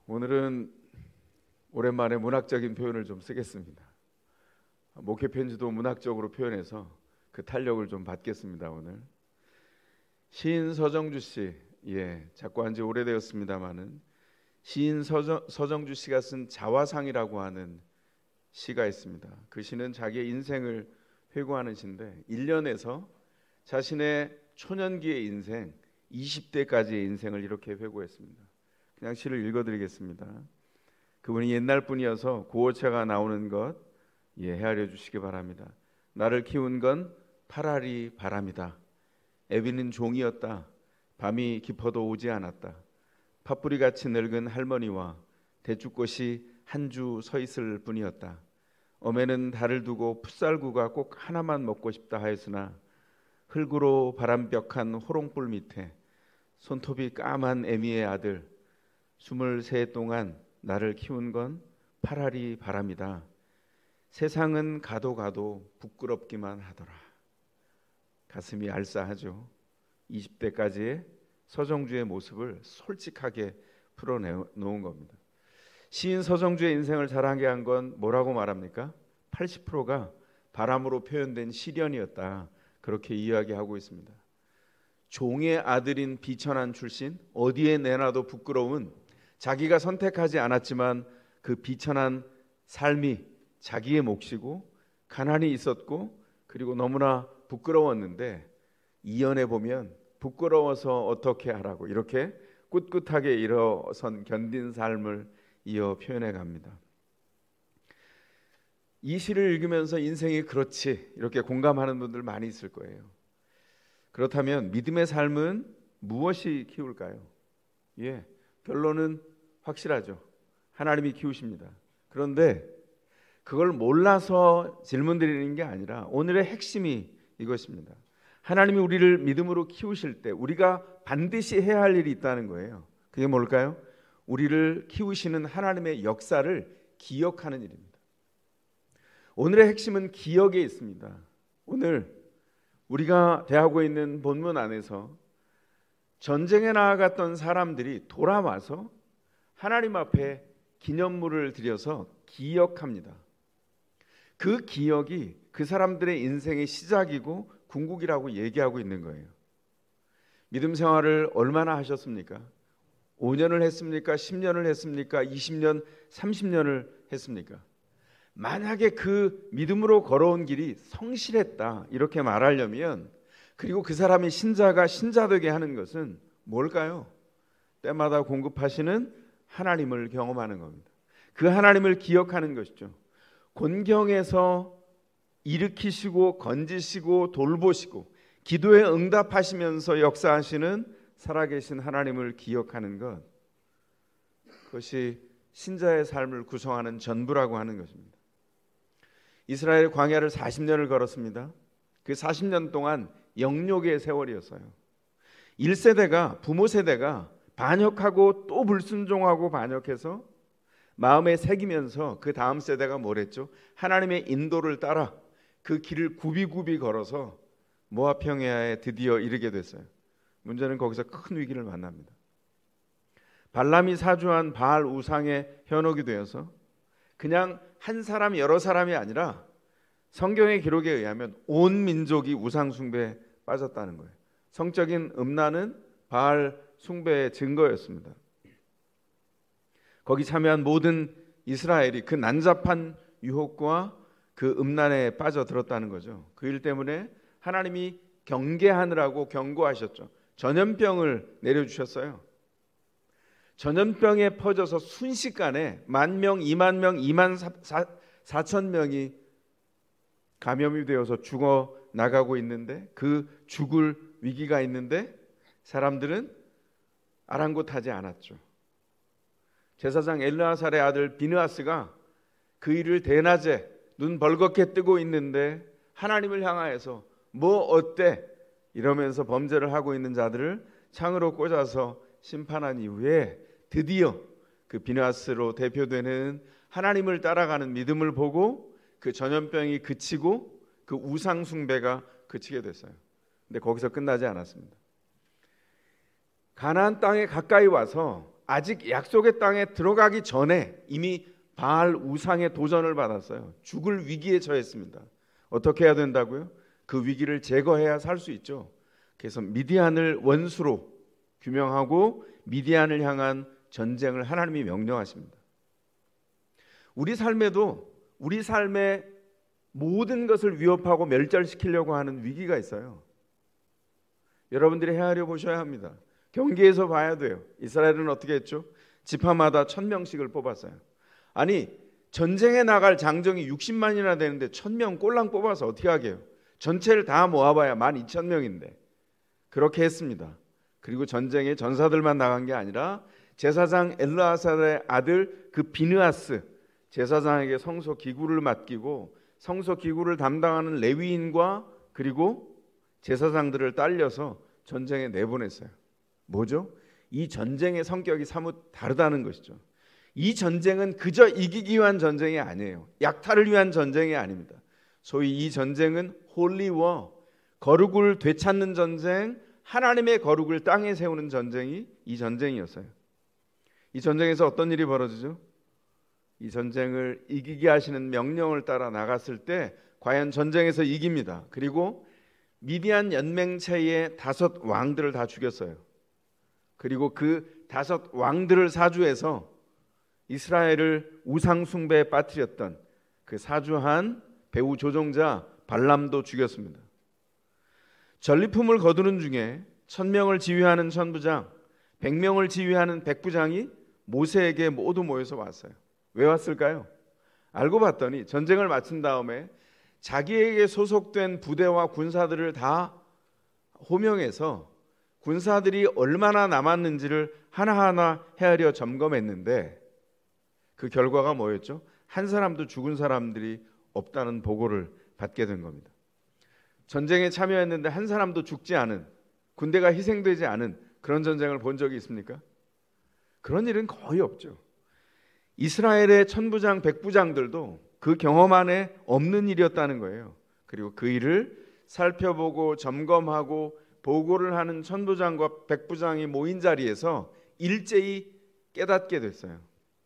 오늘은 오랜만에 문학적인 표현을 좀 쓰겠습니다. 목회 편지도 문학적으로 표현해서 그 탄력을 좀 받겠습니다. 오늘 시인 서정주 씨, 작고한 지 오래되었습니다마는 시인 서정주 씨가 쓴 자화상이라고 하는 시가 있습니다. 그 시는 자기의 인생을 회고하는 시인데 1년에서 자신의 초년기의 인생, 20대까지의 인생을 이렇게 회고했습니다. 그냥 시를 읽어드리겠습니다. 그분이 옛날 분이어서 구어체가 나오는 것 헤아려 주시기 바랍니다. 나를 키운 건 파라리 바람이다. 애비는 종이었다. 밤이 깊어도 오지 않았다. 팥뿌리같이 늙은 할머니와 대추꽃이 한 주 서 있을 뿐이었다. 어매는 달을 두고 풋살구가 꼭 하나만 먹고 싶다 하였으나 흙으로 바람벽한 호롱불 밑에 손톱이 까만 애미의 아들 23해 동안 나를 키운 건 파라리 바람이다. 세상은 가도 부끄럽기만 하더라. 가슴이 알싸하죠. 20대까지의 서정주의 모습을 솔직하게 풀어놓은 겁니다. 시인 서정주의 인생을 자랑하게 한 건 뭐라고 말합니까? 80%가 바람으로 표현된 시련이었다. 그렇게 이야기하고 있습니다. 종의 아들인 비천한 출신, 어디에 내놔도 부끄러운, 자기가 선택하지 않았지만 그 비천한 삶이 자기의 몫이고 가난이 있었고 그리고 너무나 부끄러웠는데 이연해 보면 부끄러워서 어떻게 하라고 이렇게 꿋꿋하게 일어선 견딘 삶을 이어 표현해 갑니다. 이 시를 읽으면서 인생이 그렇지 이렇게 공감하는 분들 많이 있을 거예요. 그렇다면 믿음의 삶은 무엇이 키울까요? 결론은 확실하죠. 하나님이 키우십니다. 그런데 그걸 몰라서 질문 드리는 게 아니라 오늘의 핵심이 이것입니다. 하나님이 우리를 믿음으로 키우실 때 우리가 반드시 해야 할 일이 있다는 거예요. 그게 뭘까요? 우리를 키우시는 하나님의 역사를 기억하는 일입니다. 오늘의 핵심은 기억에 있습니다. 오늘 우리가 대하고 있는 본문 안에서 전쟁에 나아갔던 사람들이 돌아와서 하나님 앞에 기념물을 드려서 기억합니다. 그 기억이 그 사람들의 인생의 시작이고 궁극이라고 얘기하고 있는 거예요. 믿음 생활을 얼마나 하셨습니까? 5년을 했습니까? 10년을 했습니까? 20년, 30년을 했습니까? 만약에 그 믿음으로 걸어온 길이 성실했다 이렇게 말하려면, 그리고 그 사람이 신자가 신자되게 하는 것은 뭘까요? 때마다 공급하시는 하나님을 경험하는 겁니다. 그 하나님을 기억하는 것이죠. 곤경에서 일으키시고 건지시고 돌보시고 기도에 응답하시면서 역사하시는 살아계신 하나님을 기억하는 것, 그것이 신자의 삶을 구성하는 전부라고 하는 것입니다. 이스라엘 광야를 40년을 걸었습니다. 그 40년 동안 영욕의 세월이었어요. 1세대가, 부모 세대가 반역하고 또 불순종하고 반역해서 마음에 새기면서 그 다음 세대가 뭘 했죠? 하나님의 인도를 따라 그 길을 굽이굽이 걸어서 모압 평야에 드디어 이르게 됐어요. 문제는 거기서 큰 위기를 만납니다. 발람이 사주한 바알 우상의 현혹이 되어서 그냥 한 사람 여러 사람이 아니라 성경의 기록에 의하면 온 민족이 우상 숭배에 빠졌다는 거예요. 성적인 음란은 바알 숭배의 증거였습니다. 거기 참여한 모든 이스라엘이 그 난잡한 유혹과 그 음란에 빠져들었다는 거죠. 그 일 때문에 하나님이 경계하느라고 경고하셨죠. 전염병을 내려주셨어요. 전염병에 퍼져서 순식간에 10,000명, 20,000명, 24,000명이 감염이 되어서 죽어 나가고 있는데, 그 죽을 위기가 있는데 사람들은 아랑곳하지 않았죠. 제사장 엘르아살의 아들 비느하스가 그 일을 대낮에 눈 벌겋게 뜨고 있는데 하나님을 향하여서 뭐 어때? 이러면서 범죄를 하고 있는 자들을 창으로 꽂아서 심판한 이후에 드디어 그 비느하스로 대표되는 하나님을 따라가는 믿음을 보고 그 전염병이 그치고 그 우상 숭배가 그치게 됐어요. 근데 거기서 끝나지 않았습니다. 가나안 땅에 가까이 와서 아직 약속의 땅에 들어가기 전에 이미 바알 우상의 도전을 받았어요. 죽을 위기에 처했습니다. 어떻게 해야 된다고요? 그 위기를 제거해야 살 수 있죠. 그래서 미디안을 원수로 규명하고 미디안을 향한 전쟁을 하나님이 명령하십니다. 우리 삶에도 우리 삶의 모든 것을 위협하고 멸절시키려고 하는 위기가 있어요. 여러분들이 헤아려 보셔야 합니다. 경기에서 봐야 돼요. 이스라엘은 어떻게 했죠? 지파마다 1000명씩을 뽑았어요. 아니, 전쟁에 나갈 장정이 60만이나 되는데 1000명 꼴랑 뽑아서 어떻게 하게요? 전체를 다 모아봐야 12,000명인데 그렇게 했습니다. 그리고 전쟁에 전사들만 나간 게 아니라 제사장 엘르아살의 아들 그 비느하스 제사장에게 성소 기구를 맡기고 성소 기구를 담당하는 레위인과 그리고 제사장들을 딸려서 전쟁에 내보냈어요. 뭐죠? 이 전쟁의 성격이 사뭇 다르다는 것이죠. 이 전쟁은 그저 이기기 위한 전쟁이 아니에요. 약탈을 위한 전쟁이 아닙니다. 소위 이 전쟁은 홀리워, 거룩을 되찾는 전쟁, 하나님의 거룩을 땅에 세우는 전쟁이 이 전쟁이었어요. 이 전쟁에서 어떤 일이 벌어지죠? 이 전쟁을 이기게 하시는 명령을 따라 나갔을 때 과연 전쟁에서 이깁니다. 그리고 미디안 연맹체의 5 왕들을 다 죽였어요. 그리고 그 5 왕들을 사주해서 이스라엘을 우상 숭배에 빠뜨렸던 그 사주한 배후 조종자 발람도 죽였습니다. 전리품을 거두는 중에 1000명을 지휘하는 천부장, 100명을 지휘하는 백부장이 모세에게 모두 모여서 왔어요. 왜 왔을까요? 알고 봤더니 전쟁을 마친 다음에 자기에게 소속된 부대와 군사들을 다 호명해서 군사들이 얼마나 남았는지를 하나하나 헤아려 점검했는데 그 결과가 뭐였죠? 한 사람도 죽은 사람들이 없다는 보고를 받게 된 겁니다. 전쟁에 참여했는데 한 사람도 죽지 않은, 군대가 희생되지 않은 그런 전쟁을 본 적이 있습니까? 그런 일은 거의 없죠. 이스라엘의 천부장, 백부장들도 그 경험 안에 없는 일이었다는 거예요. 그리고 그 일을 살펴보고 점검하고 보고를 하는 천부장과 백부장이 모인 자리에서 일제히 깨닫게 됐어요.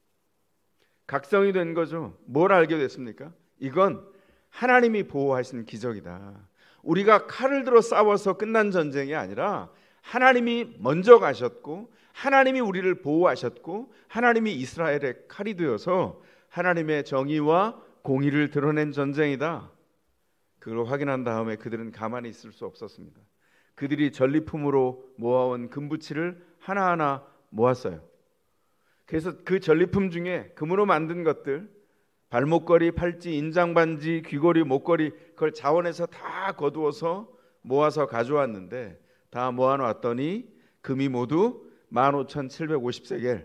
각성이 된 거죠. 뭘 알게 됐습니까? 이건 하나님이 보호하신 기적이다. 우리가 칼을 들어 싸워서 끝난 전쟁이 아니라 하나님이 먼저 가셨고 하나님이 우리를 보호하셨고 하나님이 이스라엘의 칼이 되어서 하나님의 정의와 공의를 드러낸 전쟁이다. 그걸 확인한 다음에 그들은 가만히 있을 수 없었습니다. 그들이 전리품으로 모아온 금부치를 하나하나 모았어요. 그래서 그 전리품 중에 금으로 만든 것들, 발목걸이, 팔찌, 인장반지, 귀걸이, 목걸이, 그걸 자원에서 다 거두어서 모아서 가져왔는데 다 모아놨더니 금이 모두 15,750세겔,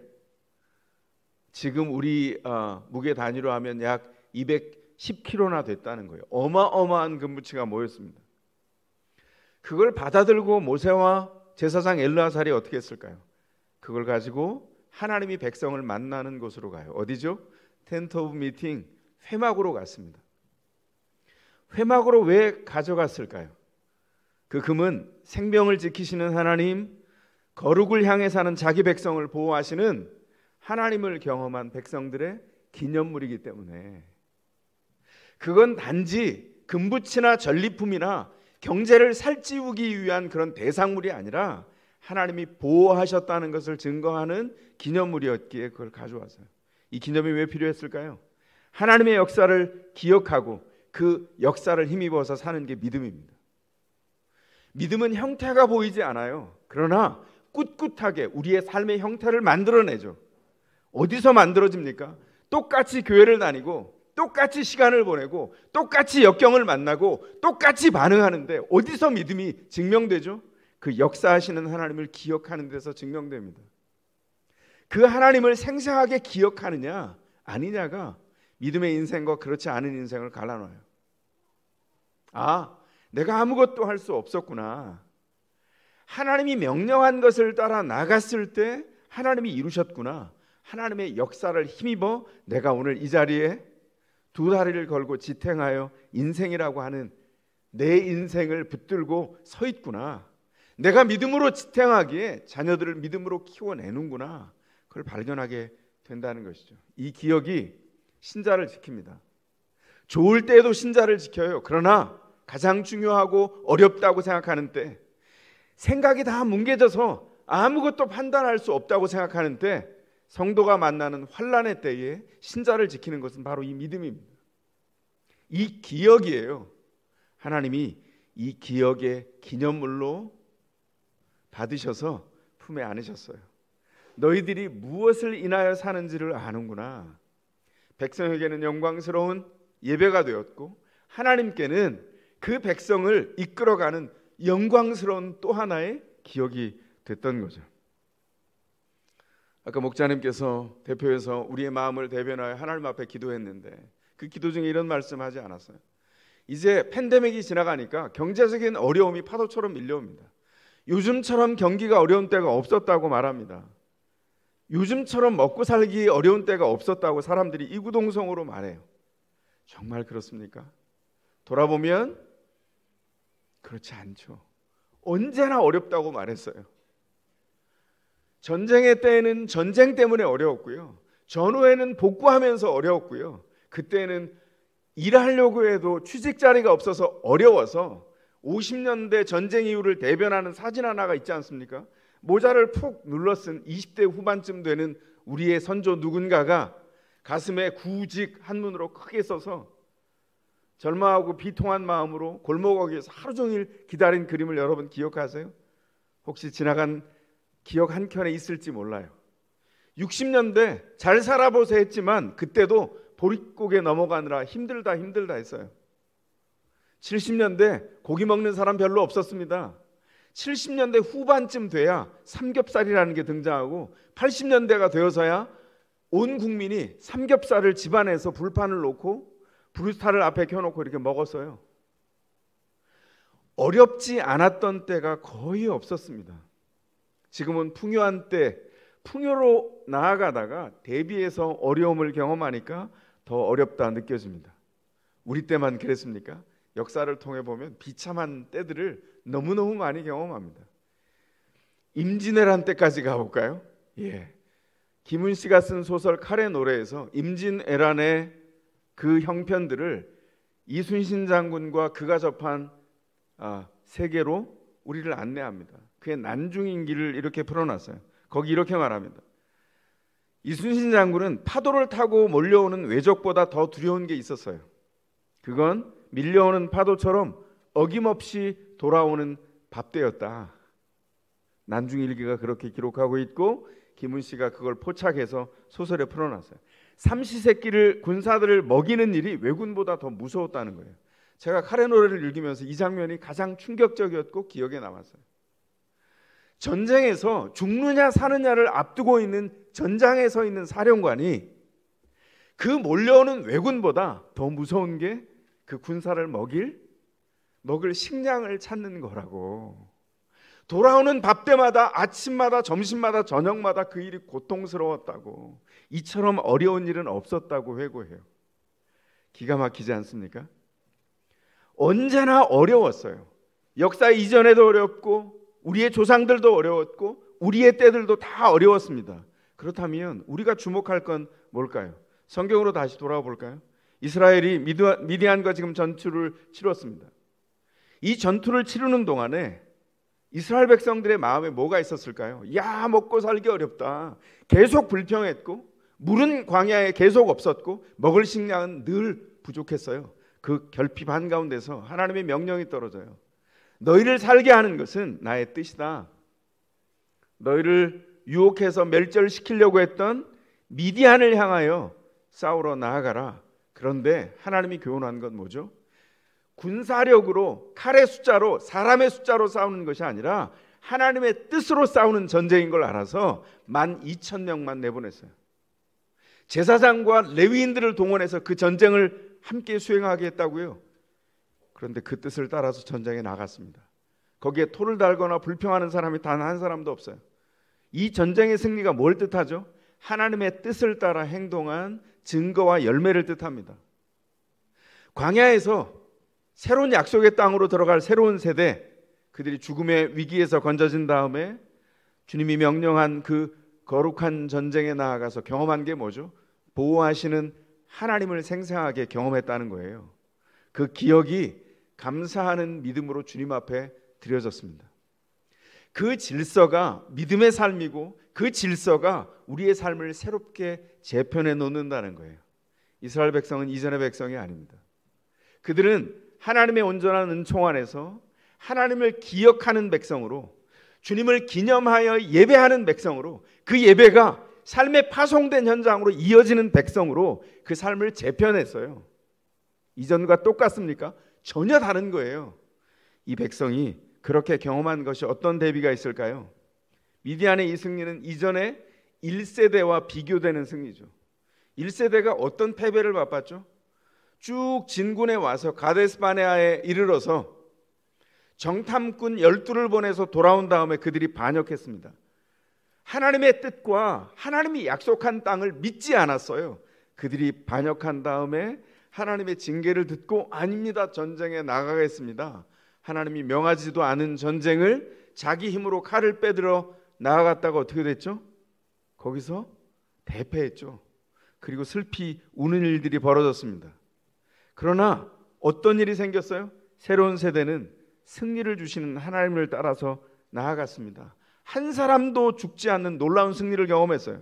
지금 우리 무게 단위로 하면 약 210kg나 됐다는 거예요. 어마어마한 금부치가 모였습니다. 그걸 받아들고 모세와 제사장 엘르아살이 어떻게 했을까요? 그걸 가지고 하나님이 백성을 만나는 곳으로 가요. 어디죠? 텐트 오브 미팅, 회막으로 갔습니다. 회막으로 왜 가져갔을까요? 그 금은 생명을 지키시는 하나님, 거룩을 향해 사는 자기 백성을 보호하시는 하나님을 경험한 백성들의 기념물이기 때문에, 그건 단지 금부치나 전리품이나 경제를 살찌우기 위한 그런 대상물이 아니라 하나님이 보호하셨다는 것을 증거하는 기념물이었기에 그걸 가져왔어요. 이 기념이 왜 필요했을까요? 하나님의 역사를 기억하고 그 역사를 힘입어서 사는 게 믿음입니다. 믿음은 형태가 보이지 않아요. 그러나 꿋꿋하게 우리의 삶의 형태를 만들어내죠. 어디서 만들어집니까? 똑같이 교회를 다니고 똑같이 시간을 보내고 똑같이 역경을 만나고 똑같이 반응하는데 어디서 믿음이 증명되죠? 그 역사하시는 하나님을 기억하는 데서 증명됩니다. 그 하나님을 생생하게 기억하느냐 아니냐가 믿음의 인생과 그렇지 않은 인생을 갈라놔요. 아, 내가 아무것도 할 수 없었구나. 하나님이 명령한 것을 따라 나갔을 때 하나님이 이루셨구나. 하나님의 역사를 힘입어 내가 오늘 이 자리에 2다리를 걸고 지탱하여 인생이라고 하는 내 인생을 붙들고 서 있구나. 내가 믿음으로 지탱하기에 자녀들을 믿음으로 키워내는구나. 그걸 발견하게 된다는 것이죠. 이 기억이 신자를 지킵니다. 좋을 때에도 신자를 지켜요. 그러나 가장 중요하고 어렵다고 생각하는 때, 생각이 다 뭉개져서 아무것도 판단할 수 없다고 생각하는 때, 성도가 만나는 환난의 때에 신자를 지키는 것은 바로 이 믿음입니다. 이 기억이에요. 하나님이 이 기억의 기념물로 받으셔서 품에 안으셨어요. 너희들이 무엇을 인하여 사는지를 아는구나. 백성에게는 영광스러운 예배가 되었고 하나님께는 그 백성을 이끌어가는 영광스러운 또 하나의 기억이 됐던 거죠. 아까 목자님께서 대표해서 우리의 마음을 대변하여 하나님 앞에 기도했는데 그 기도 중에 이런 말씀하지 않았어요? 이제 팬데믹이 지나가니까 경제적인 어려움이 파도처럼 밀려옵니다. 요즘처럼 경기가 어려운 때가 없었다고 말합니다. 요즘처럼 먹고 살기 어려운 때가 없었다고 사람들이 이구동성으로 말해요. 정말 그렇습니까? 돌아보면 그렇지 않죠. 언제나 어렵다고 말했어요. 전쟁의 때에는 전쟁 때문에 어려웠고요. 전후에는 복구하면서 어려웠고요. 그때는 일하려고 해도 취직 자리가 없어서 어려워서 50년대 전쟁 이후를 대변하는 사진 하나가 있지 않습니까? 모자를 푹 눌러 쓴 20대 후반쯤 되는 우리의 선조 누군가가 가슴에 구직 한문으로 크게 써서 절망하고 비통한 마음으로 골목거리에서 하루 종일 기다린 그림을 여러분 기억하세요? 혹시 지나간 기억 한켠에 있을지 몰라요. 60년대 잘 살아보세 했지만 그때도 보릿고개 넘어가느라 힘들다 했어요. 70년대 고기 먹는 사람 별로 없었습니다. 70년대 후반쯤 돼야 삼겹살이라는 게 등장하고 80년대가 되어서야 온 국민이 삼겹살을 집안에서 불판을 놓고 브루스타를 앞에 켜놓고 이렇게 먹었어요. 어렵지 않았던 때가 거의 없었습니다. 지금은 풍요한 때, 풍요로 나아가다가 대비해서 어려움을 경험하니까 더 어렵다 느껴집니다. 우리 때만 그랬습니까? 역사를 통해 보면 비참한 때들을 너무너무 많이 경험합니다. 임진왜란 때까지 가볼까요? 예. 김훈 씨가 쓴 소설 칼의 노래에서 임진왜란의 그 형편들을 이순신 장군과 그가 접한 세계로 우리를 안내합니다. 그의 난중인기를 이렇게 풀어놨어요. 거기 이렇게 말합니다. 이순신 장군은 파도를 타고 몰려오는 외적보다 더 두려운 게 있었어요. 그건 밀려오는 파도처럼 어김없이 돌아오는 밥대였다. 난중일기가 그렇게 기록하고 있고 김훈 씨가 그걸 포착해서 소설에 풀어놨어요. 삼시세끼를 군사들을 먹이는 일이 왜군보다 더 무서웠다는 거예요. 제가 칼의 노래를 읽으면서 이 장면이 가장 충격적이었고 기억에 남았어요. 전쟁에서 죽느냐 사느냐를 앞두고 있는 전장에 서 있는 사령관이 그 몰려오는 왜군보다 더 무서운 게 그 군사를 먹을 식량을 찾는 거라고. 돌아오는 밥때마다 아침마다 점심마다 저녁마다 그 일이 고통스러웠다고. 이처럼 어려운 일은 없었다고 회고해요. 기가 막히지 않습니까? 언제나 어려웠어요. 역사 이전에도 어렵고 우리의 조상들도 어려웠고 우리의 때들도 다 어려웠습니다. 그렇다면 우리가 주목할 건 뭘까요? 성경으로 다시 돌아와 볼까요? 이스라엘이 미디안과 지금 전투를 치렀습니다. 이 전투를 치르는 동안에 이스라엘 백성들의 마음에 뭐가 있었을까요? 야, 먹고 살기 어렵다. 계속 불평했고 물은 광야에 계속 없었고 먹을 식량은 늘 부족했어요. 그 결핍 한가운데서 하나님의 명령이 떨어져요. 너희를 살게 하는 것은 나의 뜻이다. 너희를 유혹해서 멸절시키려고 했던 미디안을 향하여 싸우러 나아가라. 그런데 하나님이 교훈한 건 뭐죠? 군사력으로 칼의 숫자로 사람의 숫자로 싸우는 것이 아니라 하나님의 뜻으로 싸우는 전쟁인 걸 알아서 12,000명만 내보냈어요. 제사장과 레위인들을 동원해서 그 전쟁을 함께 수행하게 했다고요. 그런데 그 뜻을 따라서 전쟁에 나갔습니다. 거기에 토를 달거나 불평하는 사람이 단 한 사람도 없어요. 이 전쟁의 승리가 뭘 뜻하죠? 하나님의 뜻을 따라 행동한 증거와 열매를 뜻합니다. 광야에서 새로운 약속의 땅으로 들어갈 새로운 세대, 그들이 죽음의 위기에서 건져진 다음에 주님이 명령한 그 거룩한 전쟁에 나아가서 경험한 게 뭐죠? 보호하시는 하나님을 생생하게 경험했다는 거예요. 그 기억이 감사하는 믿음으로 주님 앞에 드려졌습니다. 그 질서가 믿음의 삶이고 그 질서가 우리의 삶을 새롭게 재편해 놓는다는 거예요. 이스라엘 백성은 이전의 백성이 아닙니다. 그들은 하나님의 온전한 은총 안에서 하나님을 기억하는 백성으로, 주님을 기념하여 예배하는 백성으로, 그 예배가 삶의 파송된 현장으로 이어지는 백성으로 그 삶을 재편했어요. 이전과 똑같습니까? 전혀 다른 거예요. 이 백성이 그렇게 경험한 것이 어떤 대비가 있을까요? 미디안의 이 승리는 이전의 1세대와 비교되는 승리죠. 1세대가 어떤 패배를 맛봤죠? 쭉 진군에 와서 가데스 바네아에 이르러서 정탐꾼 12를 보내서 돌아온 다음에 그들이 반역했습니다. 하나님의 뜻과 하나님이 약속한 땅을 믿지 않았어요. 그들이 반역한 다음에 하나님의 징계를 듣고 아닙니다, 전쟁에 나가겠습니다. 하나님이 명하지도 않은 전쟁을 자기 힘으로 칼을 빼들어 나아갔다가 어떻게 됐죠? 거기서 대패했죠. 그리고 슬피 우는 일들이 벌어졌습니다. 그러나 어떤 일이 생겼어요? 새로운 세대는 승리를 주시는 하나님을 따라서 나아갔습니다. 한 사람도 죽지 않는 놀라운 승리를 경험했어요.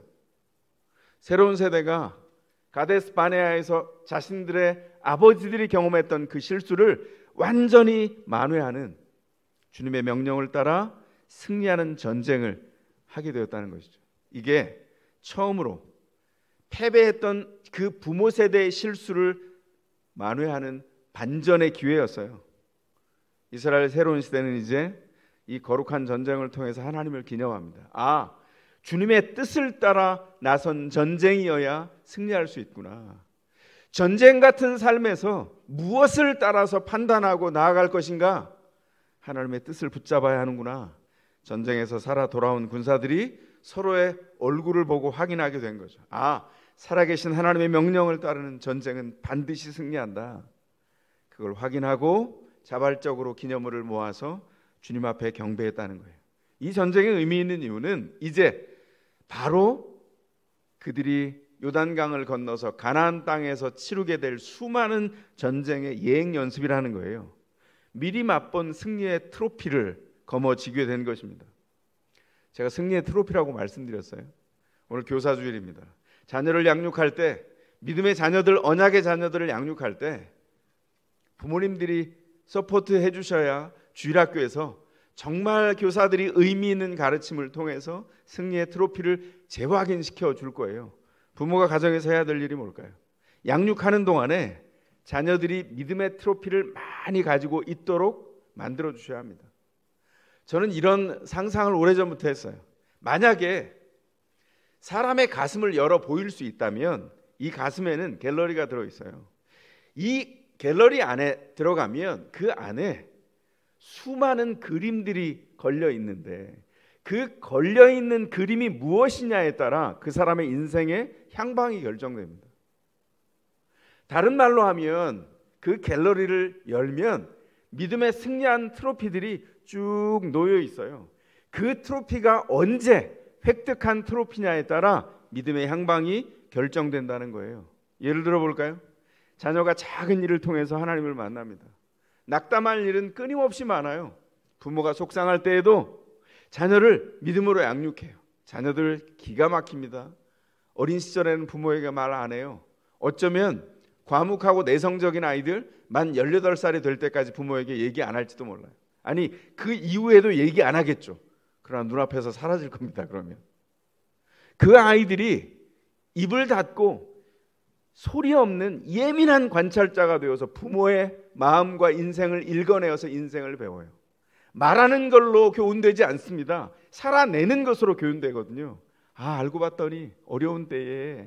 새로운 세대가 가데스 바네아에서 자신들의 아버지들이 경험했던 그 실수를 완전히 만회하는, 주님의 명령을 따라 승리하는 전쟁을 하게 되었다는 것이죠. 이게 처음으로 패배했던 그 부모 세대의 실수를 만회하는 반전의 기회였어요. 이스라엘 새로운 시대는 이제 이 거룩한 전쟁을 통해서 하나님을 기념합니다. 주님의 뜻을 따라 나선 전쟁이어야 승리할 수 있구나. 전쟁 같은 삶에서 무엇을 따라서 판단하고 나아갈 것인가? 하나님의 뜻을 붙잡아야 하는구나. 전쟁에서 살아 돌아온 군사들이 서로의 얼굴을 보고 확인하게 된 거죠. 살아계신 하나님의 명령을 따르는 전쟁은 반드시 승리한다. 그걸 확인하고 자발적으로 기념물을 모아서 주님 앞에 경배했다는 거예요. 이 전쟁의 의미 있는 이유는 이제 바로 그들이 요단강을 건너서 가나안 땅에서 치르게 될 수많은 전쟁의 예행 연습이라는 거예요. 미리 맛본 승리의 트로피를 거머쥐게 된 것입니다. 제가 승리의 트로피라고 말씀드렸어요. 오늘 교사주일입니다. 자녀를 양육할 때, 믿음의 자녀들, 언약의 자녀들을 양육할 때 부모님들이 서포트 해주셔야 주일학교에서 정말 교사들이 의미 있는 가르침을 통해서 승리의 트로피를 재확인시켜 줄 거예요. 부모가 가정에서 해야 될 일이 뭘까요? 양육하는 동안에 자녀들이 믿음의 트로피를 많이 가지고 있도록 만들어 주셔야 합니다. 저는 이런 상상을 오래전부터 했어요. 만약에 사람의 가슴을 열어 보일 수 있다면 이 가슴에는 갤러리가 들어있어요. 이 갤러리 안에 들어가면 그 안에 수많은 그림들이 걸려 있는데 그 걸려 있는 그림이 무엇이냐에 따라 그 사람의 인생의 향방이 결정됩니다. 다른 말로 하면 그 갤러리를 열면 믿음의 승리한 트로피들이 쭉 놓여 있어요. 그 트로피가 언제 획득한 트로피냐에 따라 믿음의 향방이 결정된다는 거예요. 예를 들어 볼까요? 자녀가 작은 일을 통해서 하나님을 만납니다. 낙담할 일은 끊임없이 많아요. 부모가 속상할 때에도 자녀를 믿음으로 양육해요. 자녀들 기가 막힙니다. 어린 시절에는 부모에게 말 안 해요. 어쩌면 과묵하고 내성적인 아이들 만 18살이 될 때까지 부모에게 얘기 안 할지도 몰라요. 아니 그 이후에도 얘기 안 하겠죠. 그러나 눈앞에서 사라질 겁니다. 그러면 그 아이들이 입을 닫고 소리 없는 예민한 관찰자가 되어서 부모의 마음과 인생을 읽어내어서 인생을 배워요. 말하는 걸로 교훈되지 않습니다. 살아내는 것으로 교훈되거든요. 알고 봤더니 어려운 때에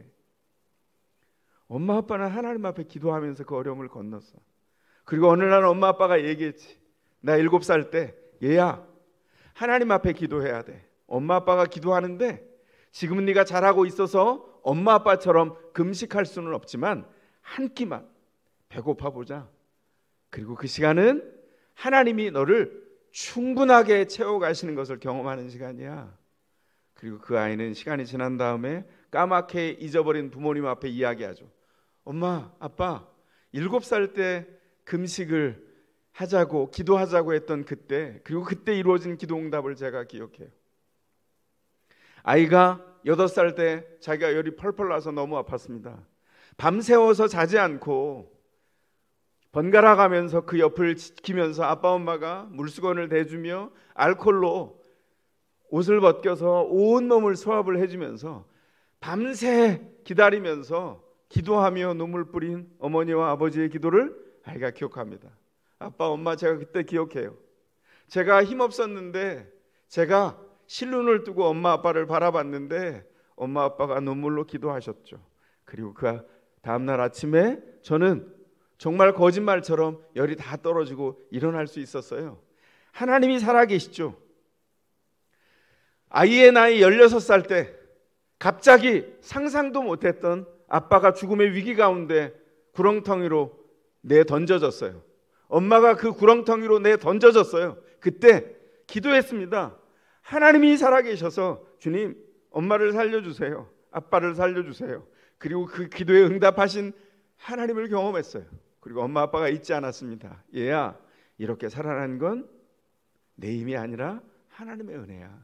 엄마 아빠는 하나님 앞에 기도하면서 그 어려움을 건넜어. 그리고 어느 날 엄마 아빠가 얘기했지. 나 7살 때 얘야 하나님 앞에 기도해야 돼. 엄마 아빠가 기도하는데 지금은 네가 잘하고 있어서 엄마 아빠처럼 금식할 수는 없지만 한 끼만 배고파 보자. 그리고 그 시간은 하나님이 너를 충분하게 채워가시는 것을 경험하는 시간이야. 그리고 그 아이는 시간이 지난 다음에 까맣게 잊어버린 부모님 앞에 이야기하죠. 엄마, 아빠, 7살 때 금식을 하자고 기도하자고 했던 그때, 그리고 그때 이루어진 기도 응답을 제가 기억해요. 아이가 8살 때 자기가 열이 펄펄 나서 너무 아팠습니다. 밤새워서 자지 않고 번갈아 가면서 그 옆을 지키면서 아빠 엄마가 물수건을 대주며 알코올로 옷을 벗겨서 온몸을 수압을 해주면서 밤새 기다리면서 기도하며 눈물 뿌린 어머니와 아버지의 기도를 아이가 기억합니다. 아빠 엄마, 제가 그때 기억해요. 제가 힘없었는데 제가 실눈을 뜨고 엄마 아빠를 바라봤는데 엄마 아빠가 눈물로 기도하셨죠. 그리고 그 다음날 아침에 저는 정말 거짓말처럼 열이 다 떨어지고 일어날 수 있었어요. 하나님이 살아계시죠. 아이의 나이 16살 때 갑자기 상상도 못했던 아빠가 죽음의 위기 가운데 구렁텅이로 내던져졌어요. 엄마가 그 구렁텅이로 내던져졌어요. 그때 기도했습니다. 하나님이 살아계셔서 주님, 엄마를 살려주세요. 아빠를 살려주세요. 그리고 그 기도에 응답하신 하나님을 경험했어요. 그리고 엄마 아빠가 잊지 않았습니다. 얘야, 이렇게 살아난 건 내 힘이 아니라 하나님의 은혜야.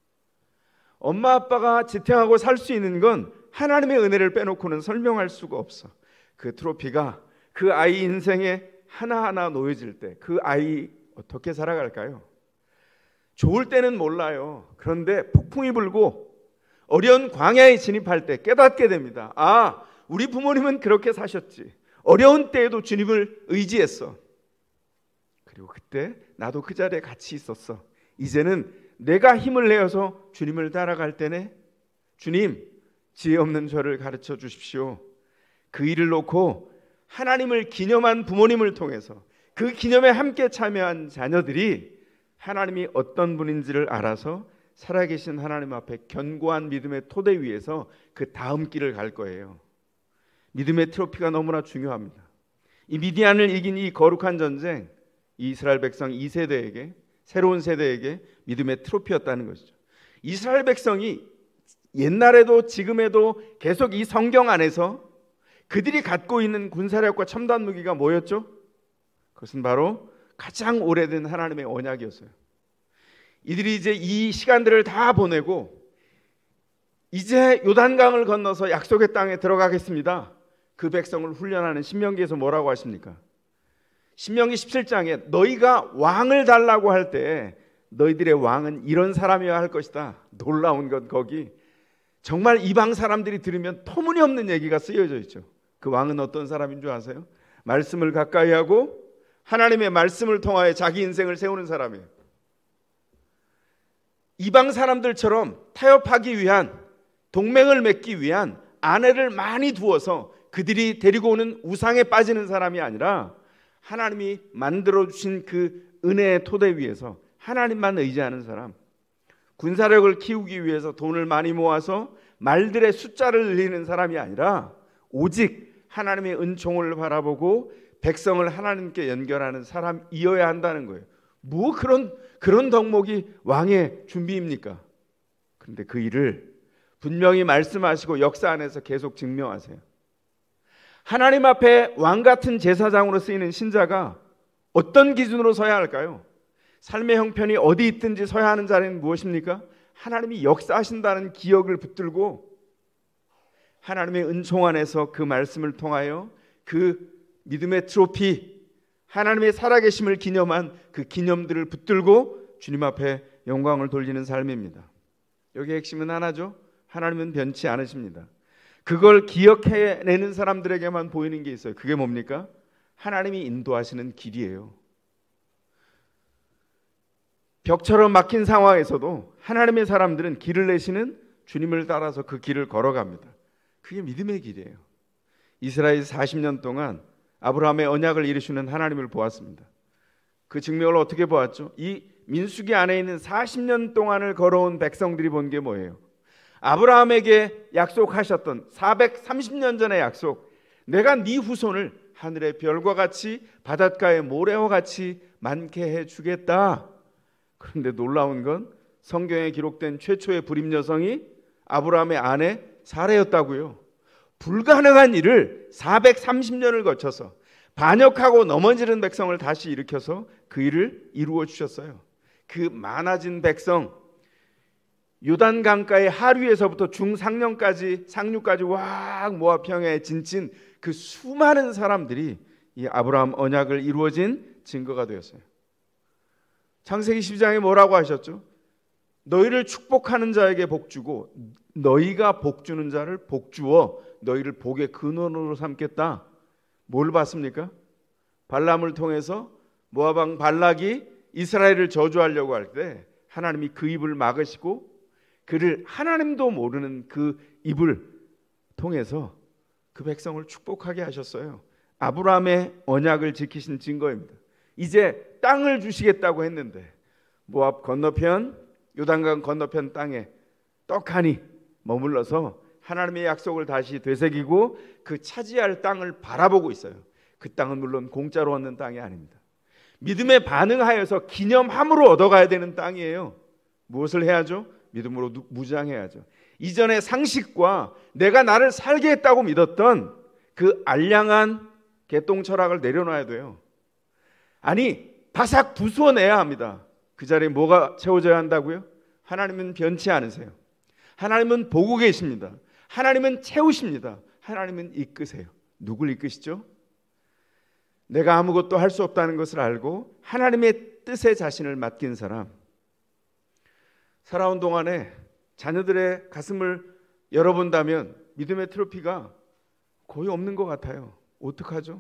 엄마 아빠가 지탱하고 살 수 있는 건 하나님의 은혜를 빼놓고는 설명할 수가 없어. 그 트로피가 그 아이 인생에 하나하나 놓여질 때 그 아이 어떻게 살아갈까요? 좋을 때는 몰라요. 그런데 폭풍이 불고 어려운 광야에 진입할 때 깨닫게 됩니다. 아, 우리 부모님은 그렇게 사셨지. 어려운 때에도 주님을 의지했어. 그리고 그때 나도 그 자리에 같이 있었어. 이제는 내가 힘을 내어서 주님을 따라갈 때네. 주님, 지혜 없는 저를 가르쳐 주십시오. 그 일을 놓고 하나님을 기념한 부모님을 통해서 그 기념에 함께 참여한 자녀들이 하나님이 어떤 분인지를 알아서 살아계신 하나님 앞에 견고한 믿음의 토대 위에서 그 다음 길을 갈 거예요. 믿음의 트로피가 너무나 중요합니다. 이 미디안을 이긴 이 거룩한 전쟁, 이 이스라엘 백성 2세대에게, 새로운 세대에게 믿음의 트로피였다는 것이죠. 이스라엘 백성이 옛날에도 지금에도 계속 이 성경 안에서 그들이 갖고 있는 군사력과 첨단 무기가 뭐였죠? 그것은 바로 가장 오래된 하나님의 언약이었어요. 이들이 이제 이 시간들을 다 보내고 이제 요단강을 건너서 약속의 땅에 들어가겠습니다. 그 백성을 훈련하는 신명기에서 뭐라고 하십니까? 신명기 17장에 너희가 왕을 달라고 할 때 너희들의 왕은 이런 사람이어야 할 것이다. 놀라운 건 거기 정말 이방 사람들이 들으면 터무니없는 얘기가 쓰여져 있죠. 그 왕은 어떤 사람인 줄 아세요? 말씀을 가까이 하고 하나님의 말씀을 통하여 자기 인생을 세우는 사람이에요. 이방 사람들처럼 타협하기 위한, 동맹을 맺기 위한 아내를 많이 두어서 그들이 데리고 오는 우상에 빠지는 사람이 아니라 하나님이 만들어주신 그 은혜의 토대 위에서 하나님만 의지하는 사람, 군사력을 키우기 위해서 돈을 많이 모아서 말들의 숫자를 늘리는 사람이 아니라 오직 하나님의 은총을 바라보고 백성을 하나님께 연결하는 사람이어야 한다는 거예요. 뭐 그런 덕목이 왕의 준비입니까? 그런데 그 일을 분명히 말씀하시고 역사 안에서 계속 증명하세요. 하나님 앞에 왕 같은 제사장으로 쓰이는 신자가 어떤 기준으로 서야 할까요? 삶의 형편이 어디 있든지 서야 하는 자리는 무엇입니까? 하나님이 역사하신다는 기억을 붙들고 하나님의 은총 안에서 그 말씀을 통하여 그 믿음의 트로피, 하나님의 살아계심을 기념한 그 기념들을 붙들고 주님 앞에 영광을 돌리는 삶입니다. 여기의 핵심은 하나죠. 하나님은 변치 않으십니다. 그걸 기억해내는 사람들에게만 보이는 게 있어요. 그게 뭡니까? 하나님이 인도하시는 길이에요. 벽처럼 막힌 상황에서도 하나님의 사람들은 길을 내시는 주님을 따라서 그 길을 걸어갑니다. 그게 믿음의 길이에요. 이스라엘 40년 동안 아브라함의 언약을 이루시는 하나님을 보았습니다. 그 증명을 어떻게 보았죠? 이 민수기 안에 있는 40년 동안을 걸어온 백성들이 본 게 뭐예요? 아브라함에게 약속하셨던 430년 전의 약속, 내가 네 후손을 하늘의 별과 같이 바닷가의 모래와 같이 많게 해주겠다. 그런데 놀라운 건 성경에 기록된 최초의 불임 여성이 아브라함의 아내 사라였다고요. 불가능한 일을 430년을 거쳐서 반역하고 넘어지는 백성을 다시 일으켜서 그 일을 이루어 주셨어요. 그 많아진 백성, 요단강가의 하류에서부터 중상류까지 와 모압 평야에 진친 그 수많은 사람들이 이 아브라함 언약을 이루어진 증거가 되었어요. 창세기 12장에 뭐라고 하셨죠? 너희를 축복하는 자에게 복주고 너희가 복주는 자를 복주어 너희를 복의 근원으로 삼겠다. 뭘 봤습니까? 발람을 통해서 모압 왕 발락이 이스라엘을 저주하려고 할 때 하나님이 그 입을 막으시고 그를 하나님도 모르는 그 입을 통해서 그 백성을 축복하게 하셨어요. 아브라함의 언약을 지키신 증거입니다. 이제 땅을 주시겠다고 했는데 모압 건너편 요단강 건너편 땅에 떡하니 머물러서 하나님의 약속을 다시 되새기고 그 차지할 땅을 바라보고 있어요. 그 땅은 물론 공짜로 얻는 땅이 아닙니다. 믿음에 반응하여서 기념함으로 얻어가야 되는 땅이에요. 무엇을 해야죠? 믿음으로 무장해야죠. 이전의 상식과 내가 나를 살게 했다고 믿었던 그 알량한 개똥 철학을 내려놔야 돼요. 아니 바삭 부수어내야 합니다. 그 자리에 뭐가 채워져야 한다고요? 하나님은 변치 않으세요. 하나님은 보고 계십니다. 하나님은 채우십니다. 하나님은 이끄세요. 누굴 이끄시죠? 내가 아무것도 할 수 없다는 것을 알고 하나님의 뜻에 자신을 맡긴 사람, 살아온 동안에 자녀들의 가슴을 열어본다면 믿음의 트로피가 거의 없는 것 같아요. 어떡하죠?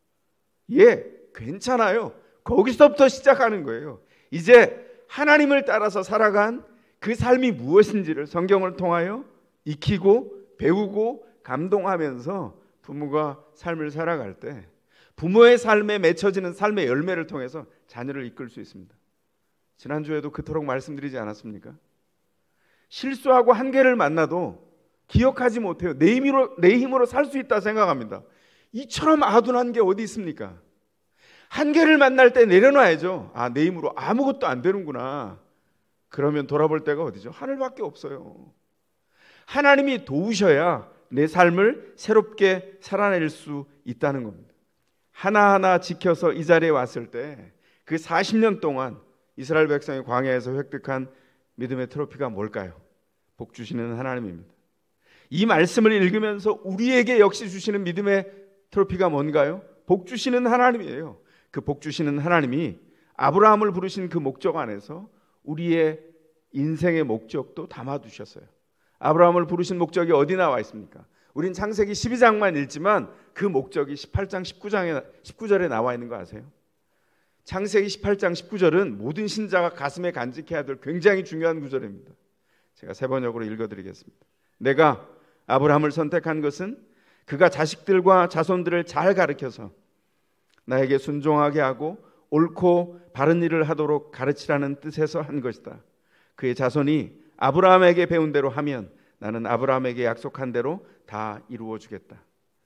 괜찮아요. 거기서부터 시작하는 거예요. 이제 하나님을 따라서 살아간 그 삶이 무엇인지를 성경을 통하여 익히고 배우고 감동하면서 부모가 삶을 살아갈 때 부모의 삶에 맺혀지는 삶의 열매를 통해서 자녀를 이끌 수 있습니다. 지난주에도 그토록 말씀드리지 않았습니까? 실수하고 한계를 만나도 기억하지 못해요. 내 힘으로 살 수 있다 생각합니다. 이처럼 아둔한 게 어디 있습니까? 한계를 만날 때 내려놔야죠. 내 힘으로 아무것도 안 되는구나. 그러면 돌아볼 데가 어디죠? 하늘밖에 없어요. 하나님이 도우셔야 내 삶을 새롭게 살아낼 수 있다는 겁니다. 하나하나 지켜서 이 자리에 왔을 때 그 40년 동안 이스라엘 백성이 광야에서 획득한 믿음의 트로피가 뭘까요? 복 주시는 하나님입니다. 이 말씀을 읽으면서 우리에게 역시 주시는 믿음의 트로피가 뭔가요? 복 주시는 하나님이에요. 그 복 주시는 하나님이 아브라함을 부르신 그 목적 안에서 우리의 인생의 목적도 담아두셨어요. 아브라함을 부르신 목적이 어디 나와 있습니까? 우린 창세기 12장만 읽지만 그 목적이 18장 19절에 나와 있는 거 아세요? 창세기 18장 19절은 모든 신자가 가슴에 간직해야 될 굉장히 중요한 구절입니다. 제가 세 번역으로 읽어드리겠습니다. 내가 아브라함을 선택한 것은 그가 자식들과 자손들을 잘 가르쳐서 나에게 순종하게 하고 옳고 바른 일을 하도록 가르치라는 뜻에서 한 것이다. 그의 자손이 아브라함에게 배운 대로 하면 나는 아브라함에게 약속한 대로 다 이루어 주겠다.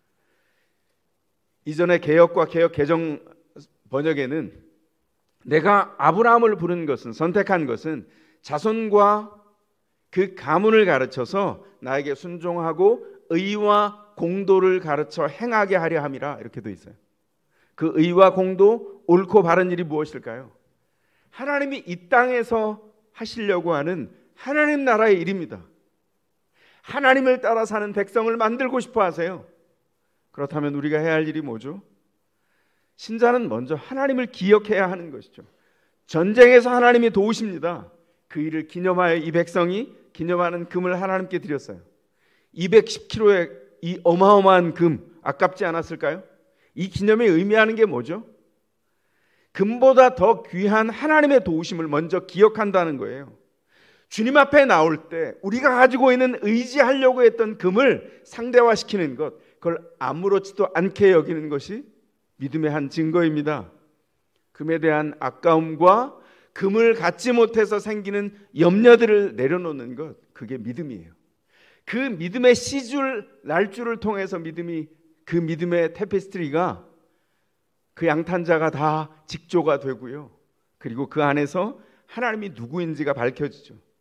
이전의 개역과 개역 개정 번역에는 내가 아브라함을 부른 것은, 선택한 것은 자손과 그 가문을 가르쳐서 나에게 순종하고 의와 공도를 가르쳐 행하게 하려 함이라, 이렇게 돼 있어요. 그 의와 공도, 옳고 바른 일이 무엇일까요? 하나님이 이 땅에서 하시려고 하는 하나님 나라의 일입니다. 하나님을 따라 사는 백성을 만들고 싶어 하세요. 그렇다면 우리가 해야 할 일이 뭐죠? 신자는 먼저 하나님을 기억해야 하는 것이죠. 전쟁에서 하나님이 도우십니다. 그 일을 기념하여 이 백성이 기념하는 금을 하나님께 드렸어요. 210kg의 이 어마어마한 금, 아깝지 않았을까요? 이 기념이 의미하는 게 뭐죠? 금보다 더 귀한 하나님의 도우심을 먼저 기억한다는 거예요. 주님 앞에 나올 때 우리가 가지고 있는 의지하려고 했던 금을 상대화시키는 것, 그걸 아무렇지도 않게 여기는 것이 믿음의 한 증거입니다. 금에 대한 아까움과 금을 갖지 못해서 생기는 염려들을 내려놓는 것, 그게 믿음이에요. 그 믿음의 씨줄, 날줄을 통해서 그 믿음의 테페스트리가, 그 양탄자가 다 직조가 되고요. 그리고 그 안에서 하나님이 누구인지가 밝혀지죠.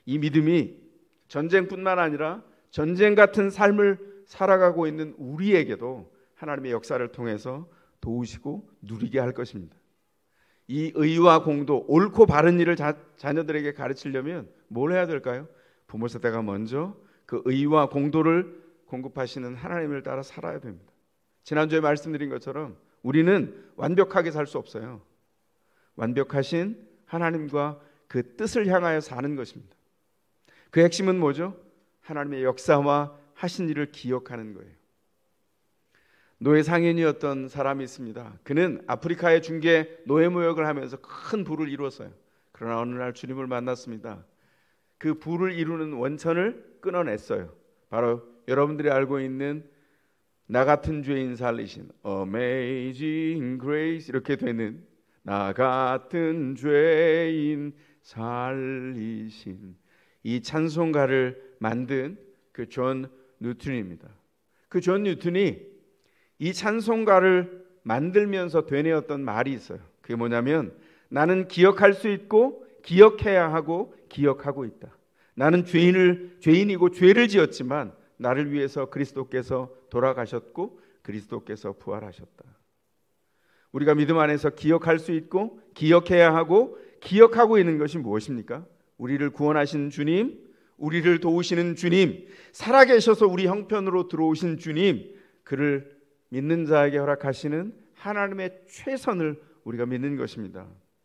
이 믿음이 전쟁뿐만 아니라 전쟁 같은 삶을 살아가고 있는 우리에게도 하나님의 역사를 통해서 도우시고 누리게 할 것입니다. 이 의와 공도, 옳고 바른 일을 자녀들에게 가르치려면 뭘 해야 될까요? 부모 세대가 먼저 그 의와 공도를 공급하시는 하나님을 따라 살아야 됩니다. 지난주에 말씀드린 것처럼 우리는 완벽하게 살 수 없어요. 완벽하신 하나님과 그 뜻을 향하여 사는 것입니다. 그 핵심은 뭐죠? 하나님의 역사와 하신 일을 기억하는 거예요. 노예 상인이었던 사람이 있습니다. 그는 아프리카의 중개 노예무역을 하면서 큰 부를 이루었어요. 그러나 어느 날 주님을 만났습니다. 그 부를 이루는 원천을 끊어냈어요. 바로 여러분들이 알고 있는 나 같은 죄인 살리신 Amazing Grace 이렇게 되는 나 같은 죄인 살리신 이 찬송가를 만든 그 존 뉴튼입니다. 그 존 뉴튼이 이 찬송가를 만들면서 되뇌었던 말이 있어요. 그게 뭐냐면 나는 기억할 수 있고 기억해야 하고 기억하고 있다. 나는 죄인이고 죄를 지었지만 나를 위해서 그리스도께서 돌아가셨고 그리스도께서 부활하셨다. 우리가 믿음 안에서 기억할 수 있고 기억해야 하고 기억하고 있는 것이 무엇입니까? 우리를 구원하신 주님, 우리를 도우시는 주님, 살아계셔서 우리 형편으로 들어오신 주님, 그를 믿는 자에게 허락하시는 하나님의 최선을 우리가 믿는 것입니다.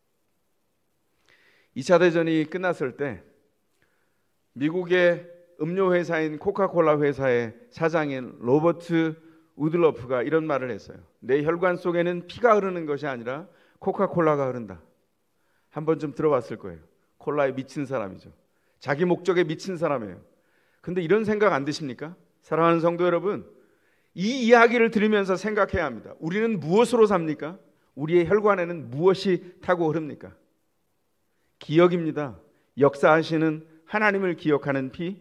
2차 대전이 끝났을 때 미국의 음료 회사인 코카콜라 회사의 사장인 로버트 우들러프가 이런 말을 했어요. 내 혈관 속에는 피가 흐르는 것이 아니라 코카콜라가 흐른다. 한 번쯤 들어봤을 거예요. 콜라에 미친 사람이죠. 자기 목적에 미친 사람이에요. 근데 이런 생각 안 드십니까? 사랑하는 성도 여러분, 이 이야기를 들으면서 생각해야 합니다. 우리는 무엇으로 삽니까? 우리의 혈관에는 무엇이 타고 흐릅니까? 기억입니다. 역사하시는 하나님을 기억하는 피,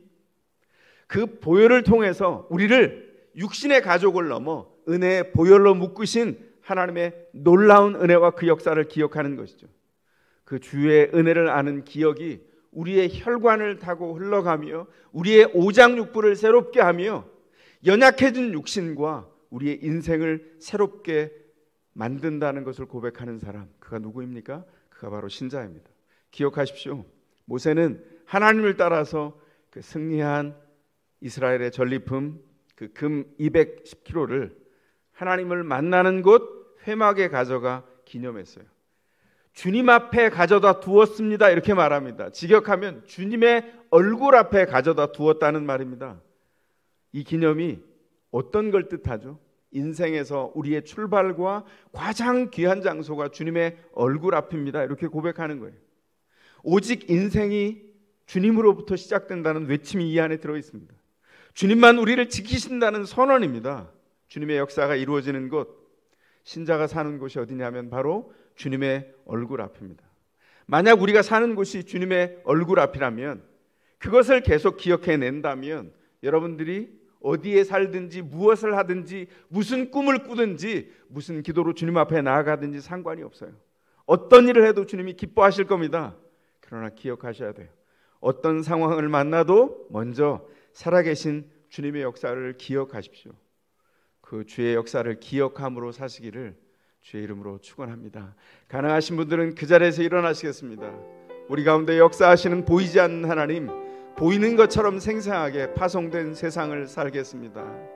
그 보혈을 통해서 우리를 육신의 가족을 넘어 은혜의 보혈로 묶으신 하나님의 놀라운 은혜와 그 역사를 기억하는 것이죠. 그 주의 은혜를 아는 기억이 우리의 혈관을 타고 흘러가며 우리의 오장육부를 새롭게 하며 연약해진 육신과 우리의 인생을 새롭게 만든다는 것을 고백하는 사람, 그가 누구입니까? 그가 바로 신자입니다. 기억하십시오. 모세는 하나님을 따라서 그 승리한 이스라엘의 전리품 그 금 210kg를 하나님을 만나는 곳 회막에 가져가 기념했어요. 주님 앞에 가져다 두었습니다. 이렇게 말합니다. 직역하면 주님의 얼굴 앞에 가져다 두었다는 말입니다. 이 기념이 어떤 걸 뜻하죠? 인생에서 우리의 출발과 가장 귀한 장소가 주님의 얼굴 앞입니다. 이렇게 고백하는 거예요. 오직 인생이 주님으로부터 시작된다는 외침이 이 안에 들어 있습니다. 주님만 우리를 지키신다는 선언입니다. 주님의 역사가 이루어지는 곳, 신자가 사는 곳이 어디냐면 바로 주님의 얼굴 앞입니다. 만약 우리가 사는 곳이 주님의 얼굴 앞이라면, 그것을 계속 기억해낸다면 여러분들이 어디에 살든지 무엇을 하든지 무슨 꿈을 꾸든지 무슨 기도로 주님 앞에 나아가든지 상관이 없어요. 어떤 일을 해도 주님이 기뻐하실 겁니다. 그러나 기억하셔야 돼요. 어떤 상황을 만나도 먼저 살아계신 주님의 역사를 기억하십시오. 그 주의 역사를 기억함으로 사시기를 주의 이름으로 축원합니다. 가능하신 분들은 그 자리에서 일어나시겠습니다. 우리 가운데 역사하시는 보이지 않는 하나님, 보이는 것처럼 생생하게 파송된 세상을 살겠습니다.